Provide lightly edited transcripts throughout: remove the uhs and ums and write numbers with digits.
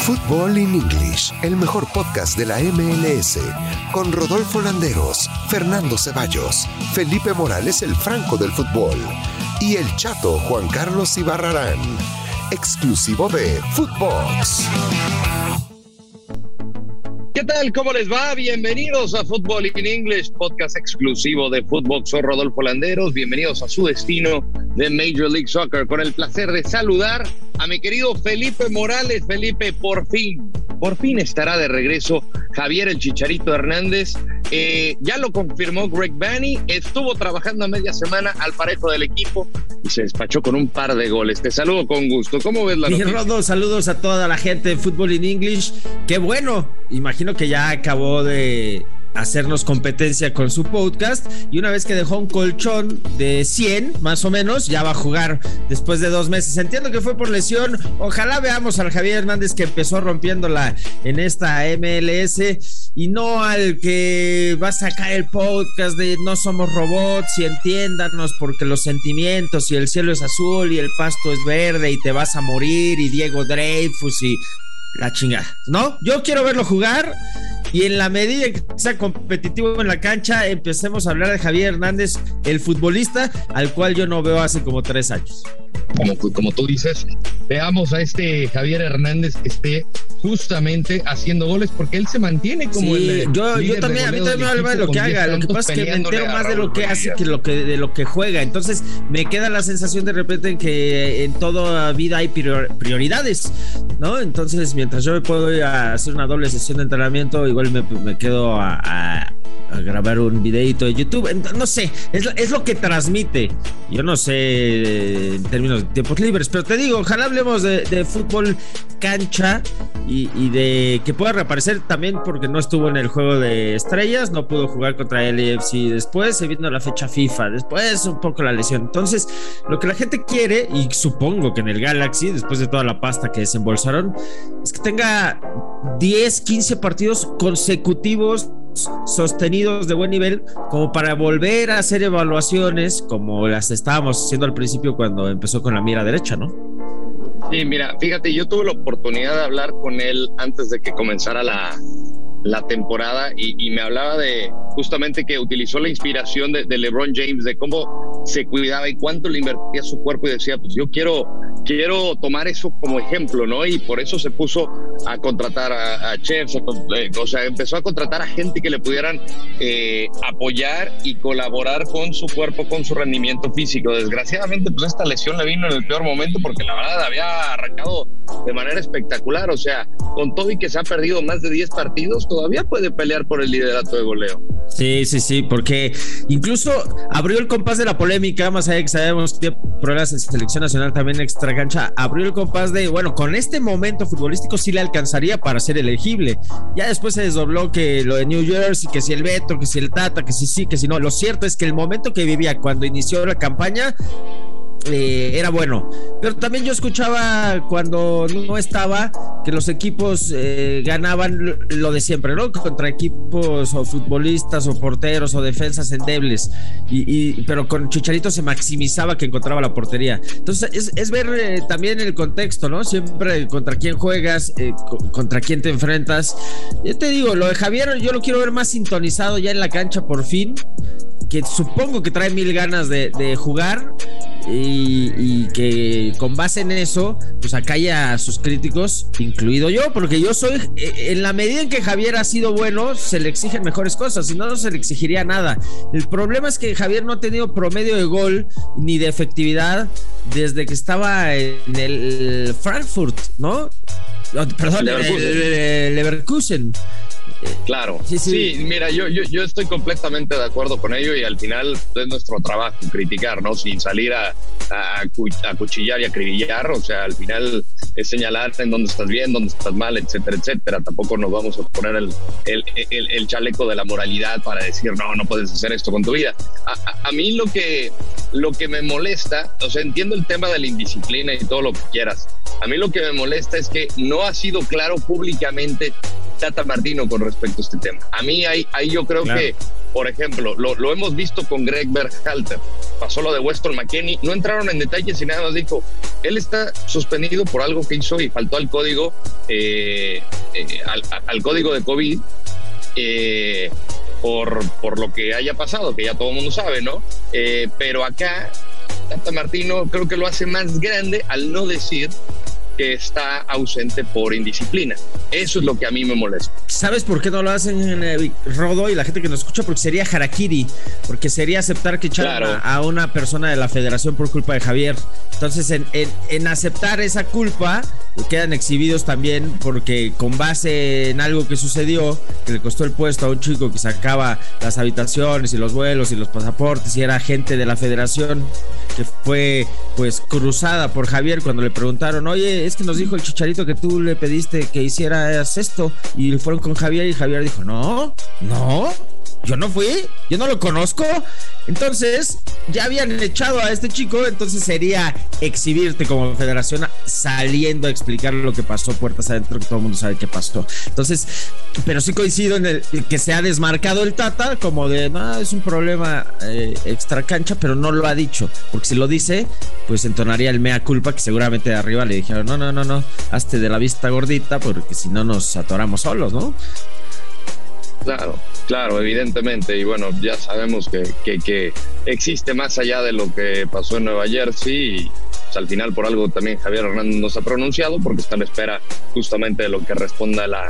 Football in English, el mejor podcast de la MLS, con Rodolfo Landeros, Fernando Ceballos, Felipe Morales el Franco del fútbol y el chato Juan Carlos Ibarrarán, exclusivo de Footbox. ¿Qué tal? ¿Cómo les va? Bienvenidos a Football in English, podcast exclusivo de Footbox. Soy Rodolfo Landeros. Bienvenidos a su destino de Major League Soccer. Con el placer de saludar a mi querido Felipe Morales. Felipe, por fin estará de regreso Javier el Chicharito Hernández. Ya lo confirmó Greg Vanney. Estuvo trabajando a media semana al parejo del equipo y se despachó con un par de goles. Te saludo con gusto. ¿Cómo ves la noticia? Rodo, saludos a toda la gente de Football in English. Qué bueno. Imagino que ya acabó de hacernos competencia con su podcast y una vez que dejó un colchón de 100 más o menos, ya va a jugar después de 2 meses. Entiendo que fue por lesión. Ojalá veamos al Javier Hernández que empezó rompiéndola en esta MLS y no al que va a sacar el podcast de no somos robots y entiéndanos porque los sentimientos y el cielo es azul y el pasto es verde y te vas a morir y Diego Dreyfus y la chingada, ¿no? Yo quiero verlo jugar y en la medida en que sea competitivo en la cancha empecemos a hablar de Javier Hernández, el futbolista al cual yo no veo hace como 3 años. Como tú dices, veamos a este Javier Hernández que esté justamente haciendo goles porque él se mantiene como el yo también, a mí también me habla de lo que haga. Lo que pasa es que me entero más de lo que hace que de lo que juega. Entonces me queda la sensación de repente en que en toda vida hay prioridades, ¿no? Entonces mientras yo me puedo ir a hacer una doble sesión de entrenamiento, igual me quedo a grabar un videito de YouTube. No sé, es lo que transmite. Yo no sé en términos de tiempos libres, pero te digo, ojalá hablemos de fútbol cancha y de que pueda reaparecer también porque no estuvo en el juego de estrellas, no pudo jugar contra el LAFC, después se vino la fecha FIFA, después un poco la lesión. Entonces lo que la gente quiere, y supongo que en el Galaxy, después de toda la pasta que desembolsaron, es que tenga 10, 15 partidos consecutivos sostenidos de buen nivel como para volver a hacer evaluaciones como las estábamos haciendo al principio cuando empezó con la mira derecha, ¿no? Sí, mira, fíjate, yo tuve la oportunidad de hablar con él antes de que comenzara la temporada y me hablaba de justamente que utilizó la inspiración de LeBron James, de cómo se cuidaba y cuánto le invertía su cuerpo y decía, pues yo quiero tomar eso como ejemplo, ¿no? Y por eso se puso a contratar a chefs, o sea, empezó a contratar a gente que le pudieran apoyar y colaborar con su cuerpo, con su rendimiento físico. Desgraciadamente, pues esta lesión le vino en el peor momento porque la verdad había arrancado de manera espectacular, o sea, con todo y que se ha perdido más de 10 partidos, todavía puede pelear por el liderato de goleo. Sí, porque incluso abrió el compás de la polémica, más allá de que sabemos que tiene problemas en selección nacional también extra cancha, abrió el compás de, bueno, con este momento futbolístico sí le alcanzaría para ser elegible. Ya después se desdobló que lo de New Jersey, que si el Beto, que si el Tata, que si sí, que si no. Lo cierto es que el momento que vivía cuando inició la campaña era bueno, pero también yo escuchaba cuando no estaba que los equipos ganaban lo de siempre, ¿no? Contra equipos o futbolistas o porteros o defensas endebles pero con Chicharito se maximizaba que encontraba la portería. Entonces es ver también el contexto, ¿no? Siempre contra quién juegas, contra quién te enfrentas. Yo te digo, lo de Javier yo lo quiero ver más sintonizado ya en la cancha por fin, que supongo que trae 1000 ganas de jugar y que con base en eso pues acalla a sus críticos, incluido yo, porque yo soy, en la medida en que Javier ha sido bueno se le exigen mejores cosas, si no se le exigiría nada. El problema es que Javier no ha tenido promedio de gol ni de efectividad desde que estaba en el Frankfurt, ¿no? Perdón, el Leverkusen. Claro, sí, mira, yo estoy completamente de acuerdo con ello y al final es nuestro trabajo criticar, ¿no? Sin salir a cuchillar y acribillar, o sea, al final es señalar en dónde estás bien, dónde estás mal, etcétera, etcétera. Tampoco nos vamos a poner el chaleco de la moralidad para decir, no puedes hacer esto con tu vida. A mí lo que me molesta, o sea, entiendo el tema de la indisciplina y todo lo que quieras. A mí lo que me molesta es que no ha sido claro públicamente Tata Martino con respecto a este tema. A mí ahí yo creo que, por ejemplo, lo hemos visto con Greg Berhalter, pasó lo de Weston McKennie, no entraron en detalles y nada más dijo, él está suspendido por algo que hizo y faltó al código, al código de COVID, por lo que haya pasado, que ya todo el mundo sabe, ¿no? Pero acá Tata Martino creo que lo hace más grande al no decir que está ausente por indisciplina. Eso es lo que a mí me molesta. ¿Sabes por qué no lo hacen, Rodo, y la gente que nos escucha? Porque sería harakiri, porque sería aceptar que echaron a una persona de la federación por culpa de Javier. Entonces, en aceptar esa culpa, quedan exhibidos también, porque con base en algo que sucedió, que le costó el puesto a un chico que sacaba las habitaciones y los vuelos y los pasaportes, y era agente de la federación, que fue pues cruzada por Javier cuando le preguntaron, oye, es que nos dijo el Chicharito que tú le pediste que hicieras esto, y fueron con Javier y Javier dijo, no, yo no fui, yo no lo conozco. Entonces ya habían echado a este chico, entonces sería exhibirte como federación saliendo a explicar lo que pasó puertas adentro, que todo el mundo sabe qué pasó. Entonces, pero sí coincido en el que se ha desmarcado el Tata como de, no, es un problema extra cancha, pero no lo ha dicho, porque si lo dice, pues entonaría el mea culpa, que seguramente de arriba le dijeron, no, hazte de la vista gordita, porque si no nos atoramos solos, ¿no? Claro, evidentemente, y bueno, ya sabemos que existe más allá de lo que pasó en Nueva Jersey, y pues, al final por algo también Javier Hernández no se ha pronunciado, porque está en espera justamente de lo que responda la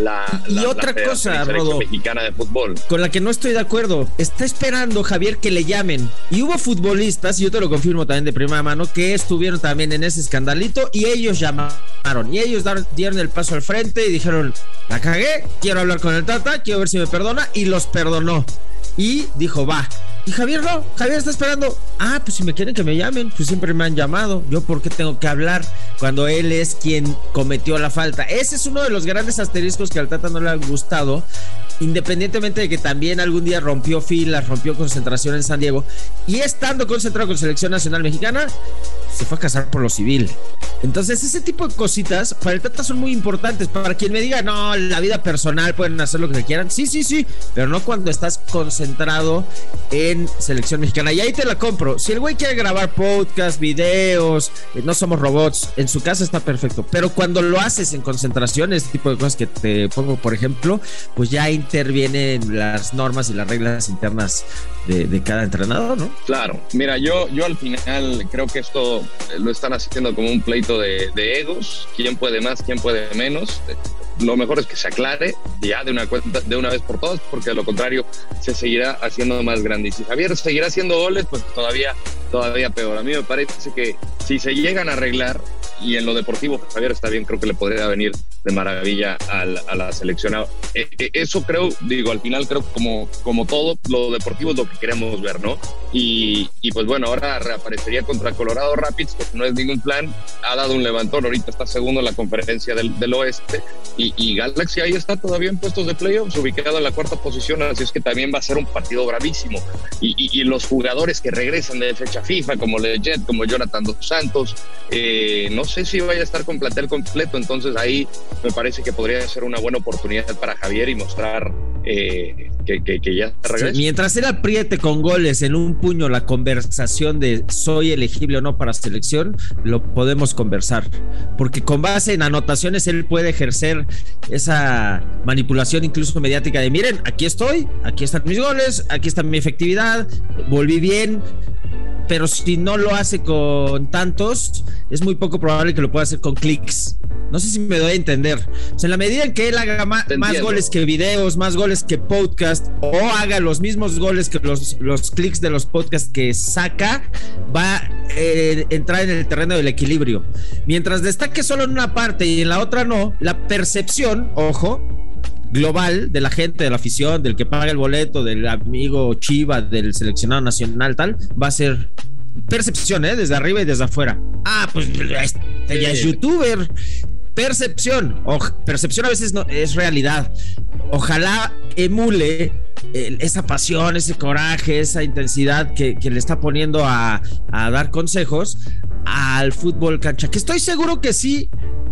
otra cosa, Rodo, mexicana de fútbol, con la que no estoy de acuerdo. Está esperando Javier que le llamen, y hubo futbolistas, y yo te lo confirmo también de primera mano, que estuvieron también en ese escandalito, y ellos llamaron, y ellos dieron el paso al frente y dijeron, la cagué, quiero hablar con el Tata, quiero ver si me perdona, y los perdonó, y dijo, va. Y Javier no, Javier está esperando. Pues si me quieren que me llamen, pues siempre me han llamado. Yo por qué tengo que hablar cuando él es quien cometió la falta. Ese es uno de los grandes asteriscos que al Tata no le han gustado, independientemente de que también algún día rompió filas, rompió concentración en San Diego, y estando concentrado con Selección Nacional Mexicana, se fue a casar por lo civil. Entonces ese tipo de cositas para el Tata son muy importantes. Para quien me diga, no, la vida personal pueden hacer lo que quieran, sí, pero no cuando estás concentrado en Selección Mexicana. Y ahí te la compro. Si el güey quiere grabar podcast, videos, no somos robots, en su casa está perfecto, pero cuando lo haces en concentración, este tipo de cosas que te pongo por ejemplo, pues ya intervienen las normas y las reglas internas de cada entrenador, ¿no? Claro, mira, yo al final creo que esto lo están haciendo como un pleito de egos, quién puede más, quién puede menos. Lo mejor es que se aclare ya de una vez por todas, porque de lo contrario se seguirá haciendo más grande, y si Javier seguirá haciendo goles, pues todavía peor. A mí me parece que si se llegan a arreglar, y en lo deportivo Javier está bien, creo que le podría venir de maravilla a la selección. Eso creo, al final creo como todo, lo deportivo es lo que queremos ver, ¿no? Y pues bueno, ahora reaparecería contra Colorado Rapids, que no es ningún plan, ha dado un levantón, ahorita está segundo en la conferencia del oeste, y Galaxy ahí está todavía en puestos de playoffs, ubicado en la cuarta posición, así es que también va a ser un partido bravísimo, y los jugadores que regresan de fecha FIFA, como Leggett, como Jonathan Dos Santos, no sé si vaya a estar con plantel completo, entonces ahí me parece que podría ser una buena oportunidad para Javier y mostrar que ya regresa. Sí, mientras él apriete con goles en un puño la conversación de soy elegible o no para selección, lo podemos conversar, porque con base en anotaciones él puede ejercer esa manipulación incluso mediática de miren, aquí estoy, aquí están mis goles, aquí está mi efectividad, volví bien. Pero si no lo hace con tantos, es muy poco probable que lo pueda hacer con clics. No sé si me doy a entender. O sea, en la medida en que él haga más goles que videos, más goles que podcast, o haga los mismos goles que los clics de los podcasts que saca, va a entrar en el terreno del equilibrio. Mientras destaque solo en una parte y en la otra no, la percepción, ojo, global de la gente, de la afición, del que paga el boleto, del amigo Chiva, del seleccionado nacional, tal, va a ser percepción, desde arriba y desde afuera. Pues ya es youtuber. Percepción a veces no es realidad. Ojalá emule esa pasión, ese coraje, esa intensidad que le está poniendo a dar consejos al fútbol cancha, que estoy seguro que sí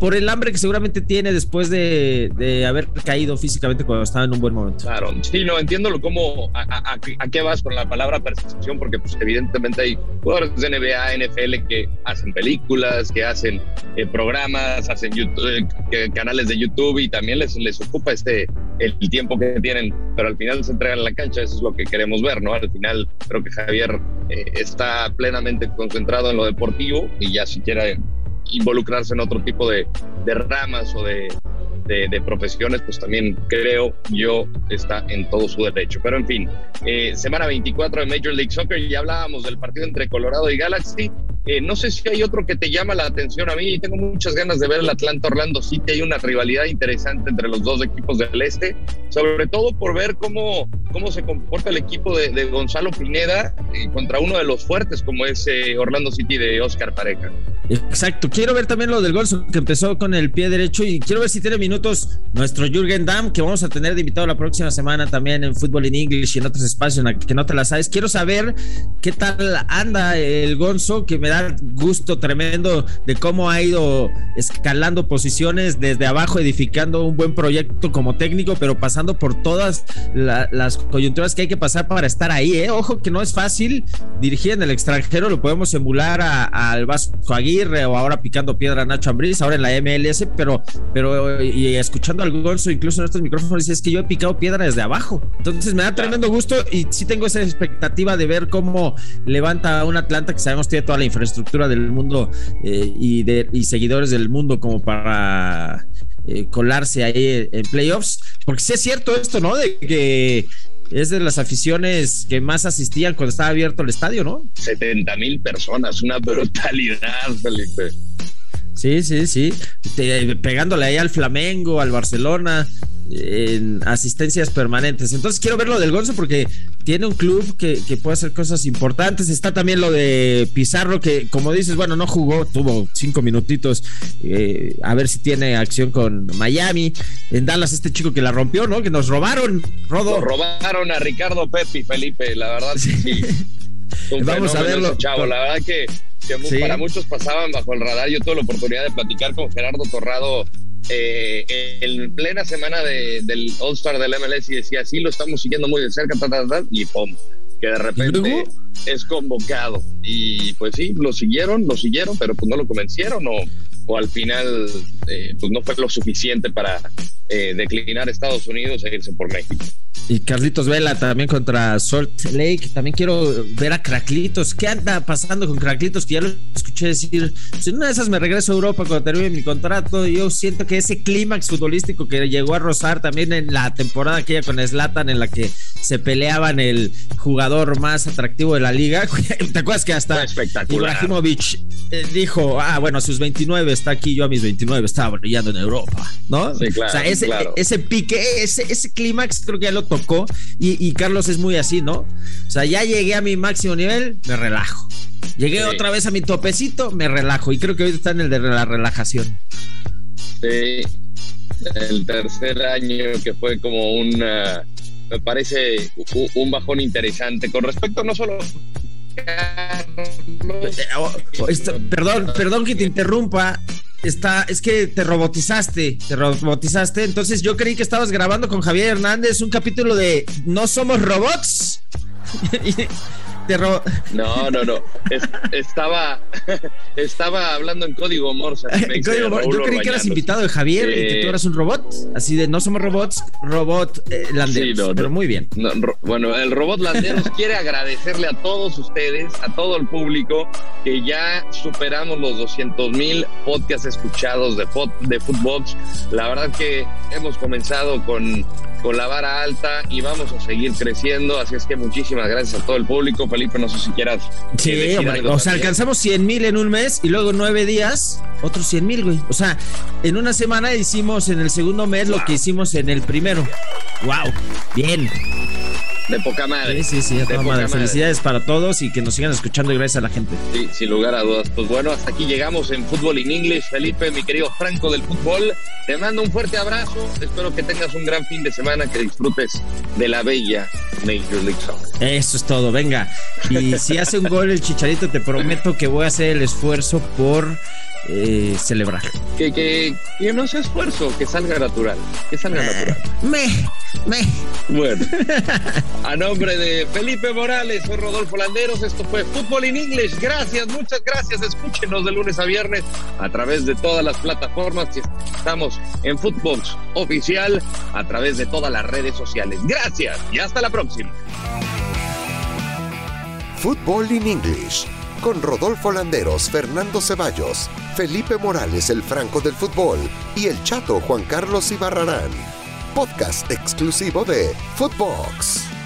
por el hambre que seguramente tiene después de haber caído físicamente cuando estaba en un buen momento. Claro, sí, no, entiendo a qué vas con la palabra percepción, porque pues evidentemente hay jugadores de NBA, NFL que hacen películas, que hacen programas, hacen YouTube, canales de YouTube, y también les ocupa el tiempo que tienen, pero al final se entregan en la cancha. Eso es lo que queremos ver, ¿no? Al final creo que Javier está plenamente concentrado en lo deportivo, y ya si quiere involucrarse en otro tipo de ramas o de profesiones, pues también creo yo está en todo su derecho. Pero en fin, semana 24 de Major League Soccer, ya hablábamos del partido entre Colorado y Galaxy. No sé si hay otro que te llama la atención. A mí tengo muchas ganas de ver el Atlanta-Orlando City. Hay una rivalidad interesante entre los dos equipos del este, sobre todo por ver cómo se comporta el equipo de Gonzalo Pineda contra uno de los fuertes como es Orlando City de Oscar Pareja. Exacto, quiero ver también lo del gol que empezó con el pie derecho, y quiero ver si tiene minutos nuestro Jürgen Damm, que vamos a tener de invitado la próxima semana también en Fútbol in English y en otros espacios en que no te la sabes. Quiero saber qué tal anda el Gonzo, que me da gusto tremendo de cómo ha ido escalando posiciones desde abajo, edificando un buen proyecto como técnico, pero pasando por todas las coyunturas que hay que pasar para estar ahí, Ojo que no es fácil dirigir en el extranjero. Lo podemos emular al Vasco Aguirre, o ahora picando piedra a Nacho Ambriz, ahora en la MLS, pero y escuchando al Gonzo incluso en estos micrófonos, dice, es que yo he picado piedra desde abajo. Entonces me da tremendo gusto, y sí tengo esa expectativa de ver cómo levanta un Atlanta que sabemos tiene toda la infraestructura del mundo y seguidores del mundo como para colarse ahí en playoffs, porque sí es cierto esto, ¿no? De que es de las aficiones que más asistían cuando estaba abierto el estadio, ¿no? 70,000 personas, una brutalidad, Felipe. Sí. Pegándole ahí al Flamengo, al Barcelona, en asistencias permanentes. Entonces quiero ver lo del Gonzo, porque tiene un club que puede hacer cosas importantes. Está también lo de Pizarro, que como dices, bueno, no jugó, tuvo 5 minutitos, a ver si tiene acción con Miami. En Dallas, este chico que la rompió, ¿no? Que nos robaron, Rodo. Nos robaron a Ricardo Pepi, Felipe, la verdad sí. Vamos a verlo. Chavo, la verdad que sí, para muchos pasaban bajo el radar. Yo tuve la oportunidad de platicar con Gerardo Torrado en plena semana del All-Star del MLS, y decía, sí, lo estamos siguiendo muy de cerca, y pum, que de repente es convocado. Y pues sí, lo siguieron, pero pues no lo convencieron, o al final pues no fue lo suficiente para declinar Estados Unidos e irse por México. Y Carlitos Vela también contra Salt Lake. También quiero ver a Craclitos. ¿Qué anda pasando con Craclitos? Que ya lo escuché decir, si en una de esas me regreso a Europa cuando termine mi contrato. Yo siento que ese clímax futbolístico que llegó a rozar también en la temporada aquella con Zlatan, en la que se peleaban el jugador más atractivo de la liga. ¿Te acuerdas que hasta Ibrahimovic dijo, bueno, a sus 29 está aquí, yo a mis 29 estaba brillando en Europa, ¿no? Sí, claro, o sea, ese pique, ese clímax creo que ya lo tocó, y Carlos es muy así, ¿no? O sea, ya llegué a mi máximo nivel, me relajo. Llegué otra vez a mi topecito, me relajo, y creo que hoy está en el de la relajación. Sí, el tercer año que fue como me parece un bajón interesante con respecto no solo perdón que te interrumpa. Es que te robotizaste, entonces yo creí que estabas grabando con Javier Hernández un capítulo de ¿No somos robots? No. Estaba hablando en código Morse. Yo creí que eras invitado de Javier y que tú eras un robot. Así de no somos robots, robot Landeros. Sí, pero muy bien. Bueno, el robot Landeros quiere agradecerle a todos ustedes, a todo el público, que ya superamos los 200,000 podcasts escuchados de Footbox. La verdad que hemos comenzado con la vara alta y vamos a seguir creciendo, así es que muchísimas gracias a todo el público. Felipe, no sé si quieras. Sí, hombre, o sea, alcanzamos 100,000 en un mes y luego 9 días, otros 100,000, güey. O sea, en una semana hicimos en el segundo mes lo que hicimos en el primero. ¡Wow! Bien. De poca madre. Sí, de poca madre. Felicidades para todos y que nos sigan escuchando, y gracias a la gente. Sí, sin lugar a dudas. Pues bueno, hasta aquí llegamos en Fútbol in English. Felipe, mi querido Franco del fútbol, te mando un fuerte abrazo. Espero que tengas un gran fin de semana, que disfrutes de la bella Major League Soccer. Eso es todo, venga. Y si hace un gol el Chicharito, te prometo que voy a hacer el esfuerzo por celebrar. Que no sea esfuerzo, que salga natural. Bueno, a nombre de Felipe Morales, soy Rodolfo Landeros, esto fue Fútbol in English. Gracias, muchas gracias. Escúchenos de lunes a viernes a través de todas las plataformas. Estamos en Footbox Oficial a través de todas las redes sociales. Gracias y hasta la próxima. Fútbol in English con Rodolfo Landeros, Fernando Ceballos, Felipe Morales, el Franco del fútbol, y el Chato Juan Carlos Ibarrarán. Podcast exclusivo de Footbox.